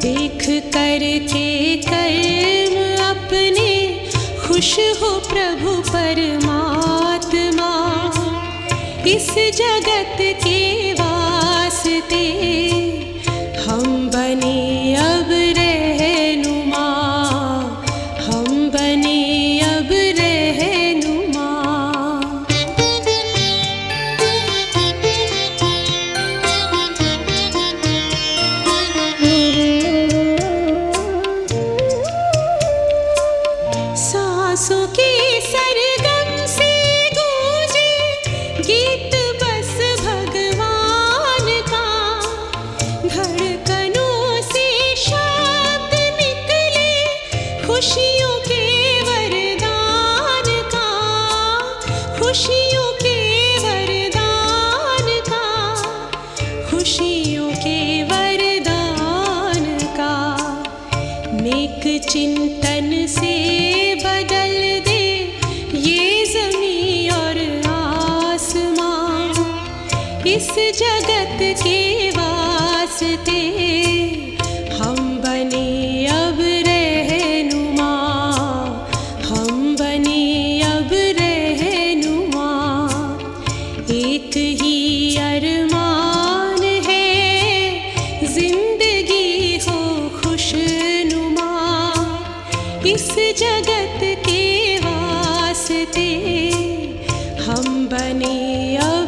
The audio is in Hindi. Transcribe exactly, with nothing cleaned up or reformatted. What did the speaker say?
देख करके कर्म अपने खुश हो प्रभु परमात्मा। इस जगत के वास्ते हम बने अब रहनुमा, हम बने अब रहनुमा। सांसों के सरगम से गूंजे गीत बस भगवान का, धड़कनों से शब्द निकले खुशियों के वरदान का, खुशियों के वरदान का, खुशियों के वरदान का। नेक चिंतन से बदल दे ये ज़मीं और आसमां। इस जगत के वास्ते हम बने अब रहनुमा, हम बने अब रहनुमा। एक ही अरमान है जिंदगी हो खुशनुमा। इस जगत के वास्ते हम बने अब